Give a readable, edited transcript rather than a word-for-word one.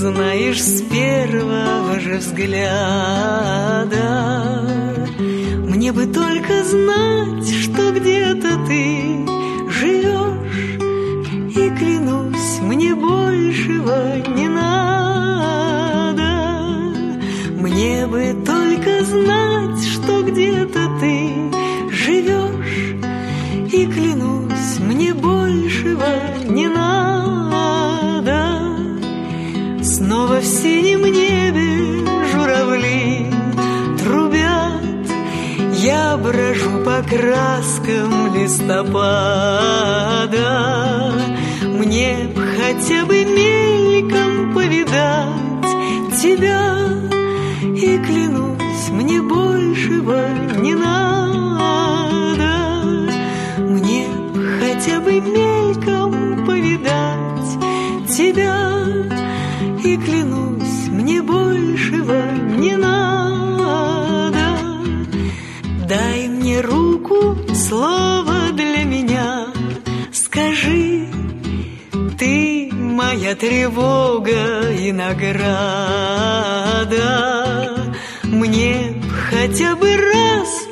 узнаешь с первого же взгляда. Мне бы только знать, что где-то ты живешь, и клянусь, мне большего не надо. Мне бы только знать, что где-то ты живешь, и клянусь, мне большего не надо. Снова в синем небе журавли трубят, я брожу по краскам листопада. Мне б хотя бы мельком повидать тебя, и клянусь, мне большего не надо. Мне б хотя бы мельком повидать тебя, и клянусь, мне большего не надо. Дай мне руку, слово для меня скажи, ты моя тревога и награда. Мне б хотя бы раз